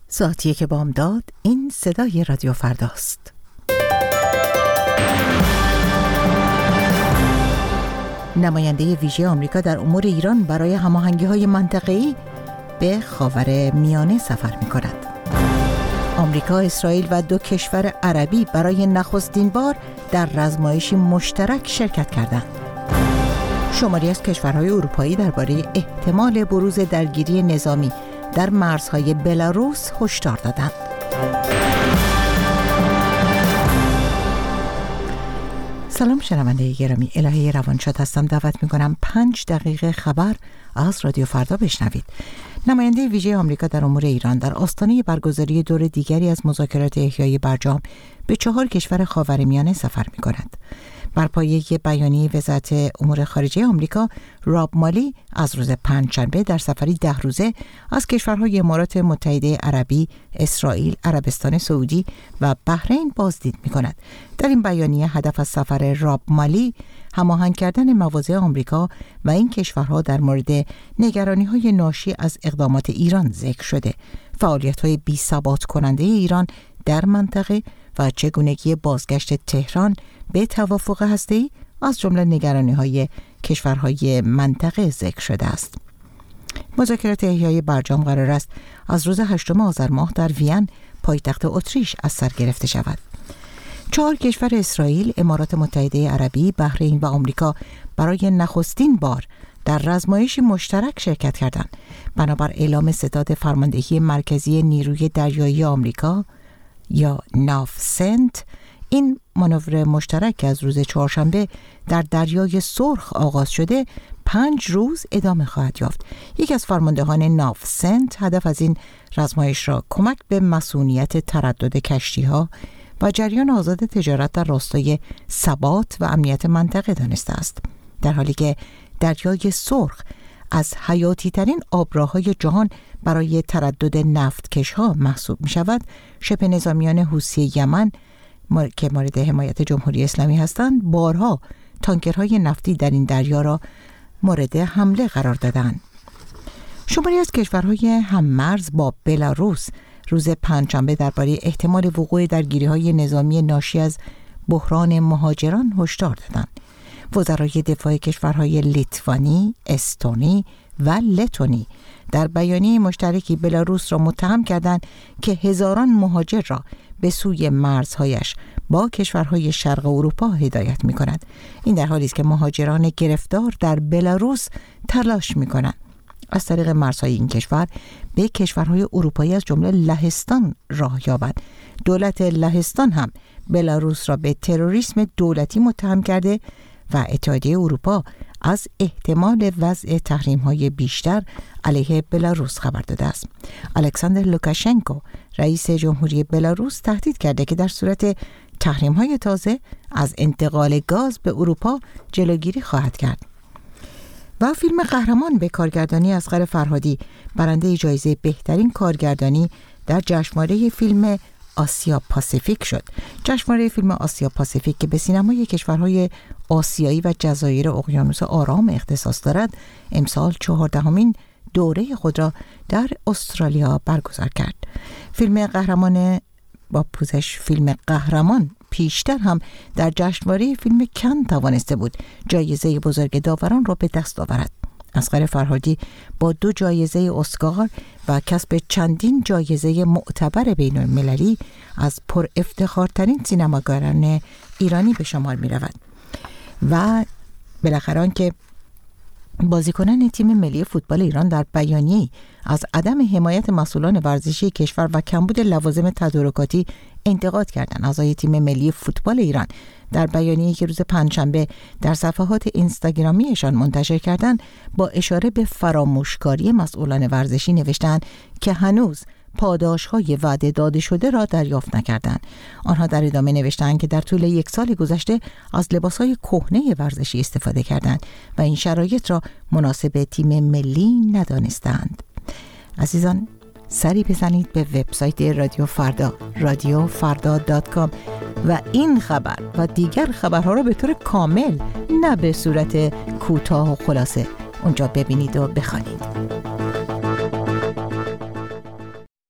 ساعتیه که بامداد. این صدای رادیو فرداست. نماینده ویژه آمریکا در امور ایران برای هماهنگی‌های منطقه‌ای به خاورمیانه سفر می‌کند. آمریکا، اسرائیل و دو کشور عربی برای نخستین بار در رزمایشی مشترک شرکت کردند. شماری از کشورهای اروپایی درباره احتمال بروز درگیری نظامی در مرزهای بلاروس هشدار دادند. سلام شنونده گرامی، الهه روانشاد هستم. دعوت می‌کنم 5 دقیقه خبر از رادیو فردا بشنوید. نماینده ویژه آمریکا در امور ایران در آستانه برگزاری دور دیگری از مذاکرات احیای برجام به 4 کشور خاورمیانه سفر می‌کند. بر پایه بیانیه وزارت امور خارجه آمریکا، راب مالی از روز پنجشنبه در سفری 10 روزه از کشورهای امارات متحده عربی، اسرائیل، عربستان سعودی و بحرین بازدید می‌کند. در این بیانیه هدف از سفر راب مالی هماهنگ کردن مواضع آمریکا و این کشورها در مورد نگرانی‌های ناشی از اقدامات ایران ذکر شده، فعالیت‌های بی‌ثبات کننده ایران در منطقه و چگونگی بازگشت تهران به توافق هسته‌ای از جمله نگرانی‌های کشورهای منطقه ذکر شده است. مذاکرات احیای برجام قرار است از روز 8 آذر ماه در وین، پایتخت اتریش از سر گرفته شود. 4 کشور اسرائیل، امارات متحده عربی، بحرین و آمریکا برای نخستین بار در رزمایش مشترک شرکت کردند. بنابر اعلام ستاد فرماندهی مرکزی نیروی دریایی آمریکا یا ناوسنت، این مانور مشترک که از روز چهارشنبه در دریای سرخ آغاز شده 5 روز ادامه خواهد یافت. یکی از فرماندهان ناوسنت هدف از این رزمایش را کمک به مصونیت تردد کشتی‌ها و جریان آزاد تجارت در راستای ثبات و امنیت منطقه دانسته است، در حالی که دریای سرخ از حیاتی ترین آبراههای جهان برای تردد نفتکش‌ها محسوب می شود. شبه نظامیان حوثی یمن که مورد حمایت جمهوری اسلامی هستند بارها تانکرهای نفتی در این دریا را مورد حمله قرار دادند. شماری از کشورهای هممرز با بلاروس روز پنجشنبه درباره احتمال وقوع درگیری‌های نظامی ناشی از بحران مهاجران هشدار دادند. وزرای دفاع کشورهای لیتوانی، استونی و لتونی در بیانیه مشترکی بلاروس را متهم کردند که هزاران مهاجر را به سوی مرزهایش با کشورهای شرق اروپا هدایت می‌کند. این در حالی است که مهاجران گرفتار در بلاروس تلاش می‌کنند از طریق مرزهای این کشور به کشورهای اروپایی از جمله لهستان راه یابند. دولت لهستان هم بلاروس را به تروریسم دولتی متهم کرده و اتحادیه اروپا از احتمال وضع تحریم‌های بیشتر علیه بلاروس خبر داده است. الکساندر لوکاشنکو رئیس جمهوری بلاروس تهدید کرده که در صورت تحریم‌های تازه از انتقال گاز به اروپا جلوگیری خواهد کرد. و فیلم قهرمان به کارگردانی اصغر فرهادی برنده جایزه بهترین کارگردانی در جشنواره فیلم آسیا پاسیفیک شد. جشنواره فیلم آسیا پاسیفیک که به سینمای کشورهای آسیایی و جزایر اقیانوس آرام اختصاص دارد، امسال 14مین دوره خود را در استرالیا برگزار کرد. فیلم قهرمان پیشتر هم در جشنواره فیلم کن توانسته بود جایزه بزرگ داوران را به دست آورد. اصغر فرهادی با 2 جایزه اسکار و کسب چندین جایزه معتبر بین المللی از پر افتخارترین سینماگران ایرانی به شمار می رود و بالاخره آنکه بازیکنان تیم ملی فوتبال ایران در بیانیه‌ای از عدم حمایت مسئولان ورزشی کشور و کمبود لوازم تدارکاتی انتقاد کردند. اعضای تیم ملی فوتبال ایران در بیانیه‌ای که روز پنجشنبه در صفحات اینستاگرامیشان منتشر کردند با اشاره به فراموشکاری مسئولان ورزشی نوشتند که هنوز پاداش‌های وعده داده شده را دریافت نکردند. آنها در ادامه نوشتند که در طول 1 سال گذشته از لباس‌های کهنه ورزشی استفاده کردند و این شرایط را مناسب تیم ملی ندانستند. عزیزان، سری بزنید به وبسایت رادیو فردا، radiofarda.com و این خبر و دیگر خبرها را به طور کامل، نه به صورت کوتاه و خلاصه، اونجا ببینید و بخوانید.